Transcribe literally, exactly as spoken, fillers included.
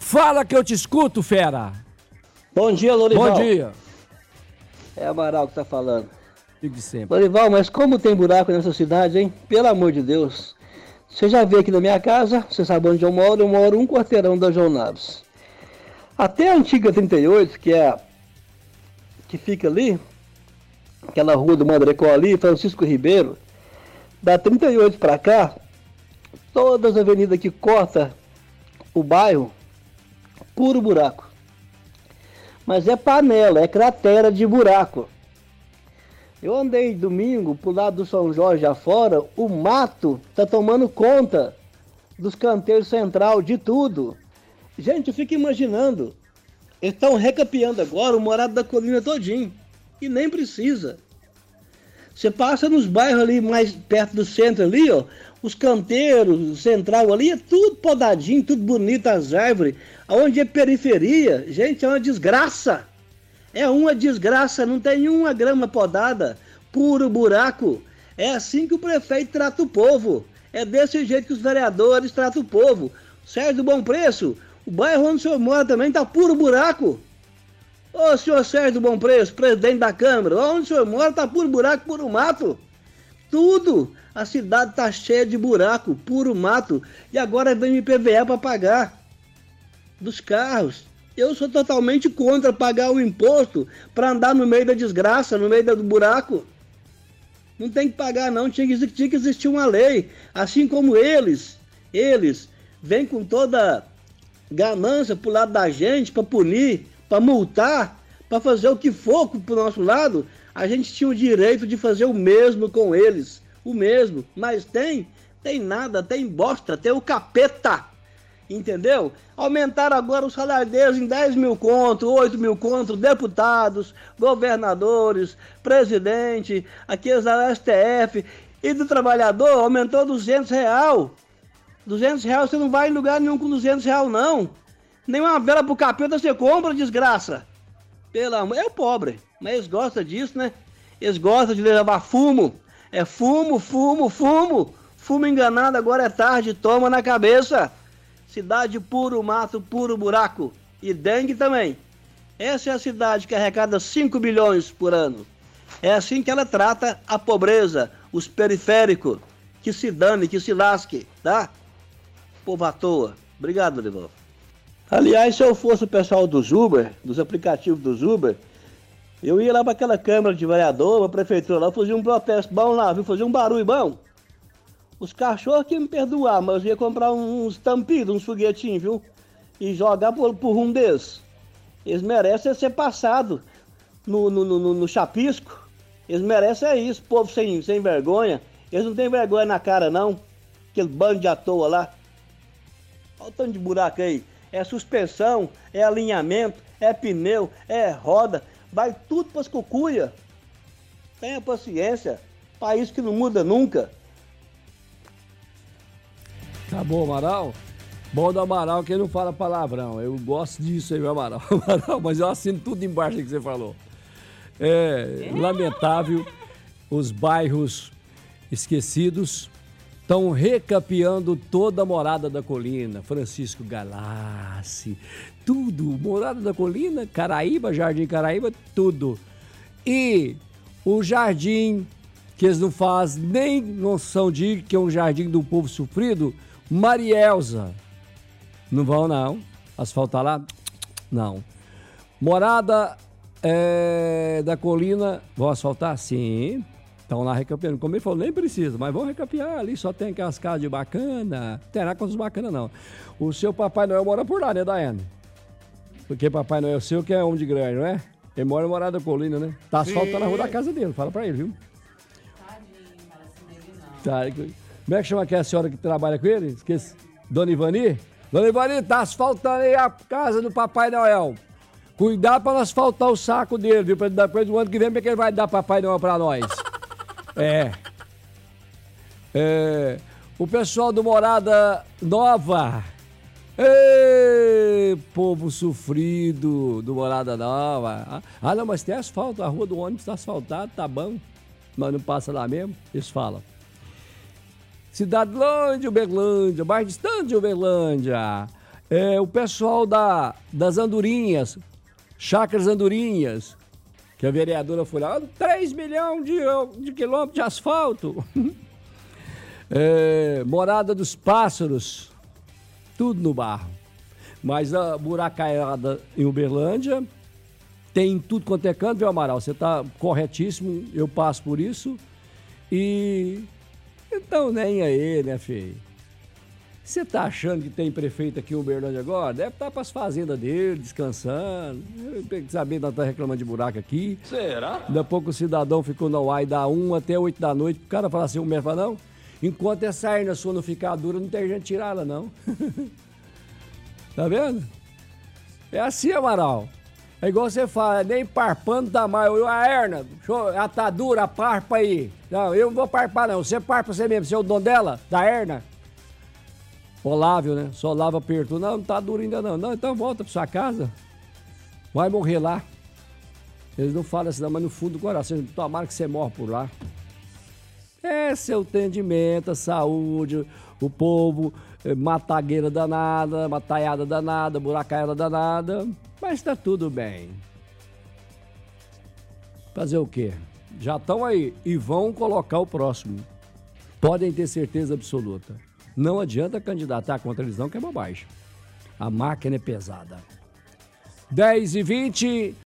Fala que eu te escuto, fera. Bom dia, Lorival. Bom dia. É Amaral que tá falando. Fique de sempre. Lorival, mas como tem buraco nessa cidade, hein? Pelo amor de Deus. Você já veio aqui na minha casa, você sabe onde eu moro, eu moro um quarteirão da João Naves. Até a antiga trinta e oito, que é a, que fica ali, aquela rua do Madrecó ali, Francisco Ribeiro, da trinta e oito pra cá, todas as avenidas que cortam o bairro, puro buraco. Mas é panela, é cratera de buraco. Eu andei domingo pro lado do São Jorge afora, o mato tá tomando conta dos canteiros central, de tudo. Gente, eu fico imaginando, eles estão recapeando agora o Morado da Colina todinho, e nem precisa. Você passa nos bairros ali mais perto do centro ali, ó, os canteiros, central ali, é tudo podadinho, tudo bonito, as árvores. Aonde é periferia, gente, é uma desgraça. É uma desgraça, não tem uma grama podada, puro buraco. É assim que o prefeito trata o povo. É desse jeito que os vereadores tratam o povo. Sérgio do Bom Preço, o bairro onde o senhor mora também tá puro buraco. Ô senhor Sérgio do Bom Preço, presidente da Câmara, onde o senhor mora tá puro buraco, puro mato. Tudo. A cidade tá cheia de buraco, puro mato. E agora vem o I P V A para pagar dos carros. Eu sou totalmente contra pagar o imposto para andar no meio da desgraça, no meio do buraco. Não tem que pagar não, tinha que, tinha que existir uma lei. Assim como eles, eles vêm com toda ganância pro lado da gente, para punir, para multar, para fazer o que for pro nosso lado, a gente tinha o direito de fazer o mesmo com eles. O mesmo. Mas tem, tem nada, tem bosta, tem o capeta. Entendeu? Aumentaram agora os salários deles em dez mil conto, oito mil conto, deputados, governadores, presidente, aqueles da S T F, e do trabalhador aumentou duzentos reais. duzentos reais você não vai em lugar nenhum com duzentos reais não. Nem uma vela pro capeta você compra, desgraça. Pelo amor, é o pobre, mas eles gostam disso, né? Eles gostam de levar fumo. É fumo, fumo, fumo. Fumo enganado, agora é tarde, toma na cabeça. Cidade puro mato, puro buraco. E dengue também. Essa é a cidade que arrecada cinco bilhões por ano. É assim que ela trata a pobreza, os periféricos. Que se dane, que se lasque, tá? Povo à toa. Obrigado, Dorival. Aliás, se eu fosse o pessoal dos Uber, dos aplicativos dos Uber, eu ia lá para aquela Câmara de Vereador, a prefeitura lá, fazer um protesto bom lá, viu? Fazer um barulho bom. Os cachorros que me perdoar, mas eu ia comprar uns tampidos, uns foguetinhos, viu? E jogar por, por um desses. Eles merecem ser passados no, no, no, no chapisco. Eles merecem é isso, povo sem, sem vergonha. Eles não têm vergonha na cara, não. Aquele bando de à toa lá. Olha o tanto de buraco aí. É suspensão, é alinhamento, é pneu, é roda. Vai tudo para as cucuias. Tenha paciência. País que não muda nunca. Tá bom, Amaral? Bom do Amaral que ele não fala palavrão. Eu gosto disso aí, meu Amaral. Amaral, mas eu assino tudo embaixo que você falou. É lamentável, os bairros esquecidos estão recapeando toda a Morada da Colina, Francisco Galassi, tudo, Morada da Colina, Caraíba, Jardim Caraíba, tudo. E o jardim, que eles não fazem nem noção de que é um jardim de um povo sofrido, Marielza. Não vão, não. Asfaltar lá? Não. Morada é, da Colina, vão asfaltar? Sim. Estão lá recapeando. Como ele falou, nem precisa, mas vão recapear ali. Só tem aquelas casas de bacana. Não tem nada com os bacana, não. O seu Papai Noel mora por lá, né, Daiane? Porque Papai Noel seu que é homem de grande, não é? Ele mora em Morada da Colina, né? Tá asfaltando a rua da casa dele. Fala pra ele, viu? Tadinho, parece dele, não. Tá. Como é que chama aquela senhora que trabalha com ele? Esqueci. Dona Ivani? Dona Ivani, tá asfaltando aí a casa do Papai Noel. Cuidado pra não asfaltar o saco dele, viu? Pra depois do ano que vem, porque ele vai dar Papai Noel pra nós. É. É. O pessoal do Morada Nova. Ei, povo sofrido do Morada Nova. Ah, não, mas tem asfalto. A rua do ônibus tá asfaltada, tá bom. Mas não passa lá mesmo. Eles falam. Cidade longe de Uberlândia, mais distante de Uberlândia. É, o pessoal da, das Andorinhas, Chácaras Andorinhas, que a vereadora foi lá, três milhões de, de quilômetros de asfalto. É, Morada dos Pássaros, tudo no barro. Mas a buracaiada em Uberlândia tem tudo quanto é canto, viu, Amaral? Você está corretíssimo, eu passo por isso. E então nem aí, né, filho? Você tá achando que tem prefeito aqui em Uberlândia agora? Deve estar para as fazendas dele, descansando. Sabendo que nós estamos reclamando de buraco aqui. Será? Daqui a pouco o cidadão ficou na U A I da um até oito da noite. O cara fala assim, o médico fala, não, enquanto essa hernia sua não ficar dura, não tem gente tirar ela, não. Tá vendo? É assim, Amaral. É igual você fala, nem parpando tá mais. A hernia, ela tá dura, a parpa aí. Não, eu não vou parpar, não. Você parpa você mesmo, você é o dono dela, da hernia. Olávio, né? Só lava apertou. Não, não tá duro ainda não. Não, então volta pra sua casa. Vai morrer lá. Eles não falam assim, não, mas no fundo do coração, tomara que você morra por lá. Esse é o atendimento, a saúde, o povo, matagueira danada, mataiada danada, buracaiada danada. Mas tá tudo bem. Fazer o quê? Já estão aí e vão colocar o próximo. Podem ter certeza absoluta. Não adianta candidatar contra eles não, que é bobagem. A máquina é pesada. dez e vinte